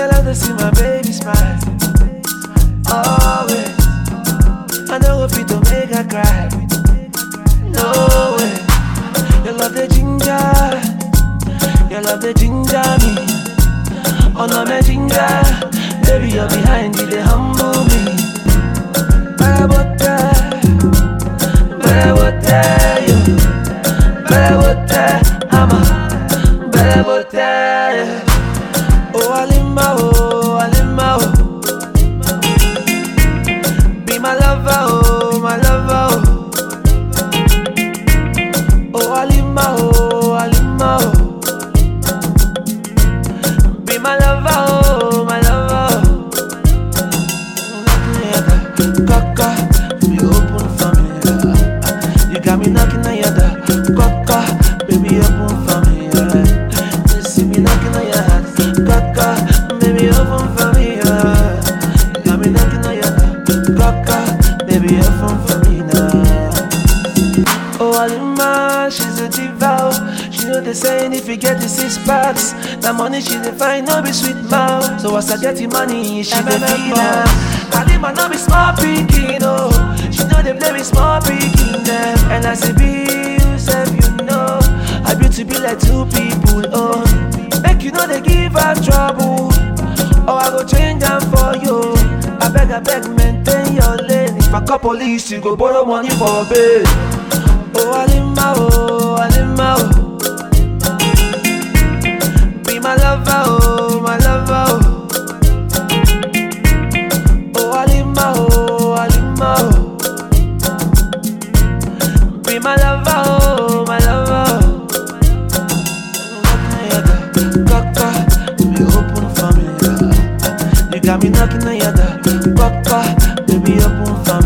I love to see my baby smile. Always. I know if you don't make her cry. No way. You love the ginger. You love the ginger me. Oh no, my ginger. Baby, you're behind you, they humble me. But I would die. You. But I would die. But I would die. Oh, Alima, oh. Be my lover, oh, my lover, oh. Oh, Alima, oh. Be my lover, oh, my lover. Kaka, be open for me. You got me knocking on your door. Kaka, baby, open for me. You see me knocking on your heart. Kaka, baby, open for me. You got me knocking on your door. Kaka, baby, open for me now. Oh, Alima, she's a diva. She know they saying if you get the 6 packs, that money she dey find no be sweet mouth. So as I get the money, she dey feel now. Alima no be small picking, oh. She know they play with small picking them. And I say be yourself, you know. I be to be like 2 people, oh. Make you know they give her trouble. Oh, I go change them for you. I beg, maintain your lane. If I call police, you go borrow money for bail. Oh, Alima, oh. Be my lover, oh, my lover, oh. Oh, Alima, oh. Be my lover, oh, my lover. Kaka, be open for me. You got me knocking on your door. Kaka, baby, open for me.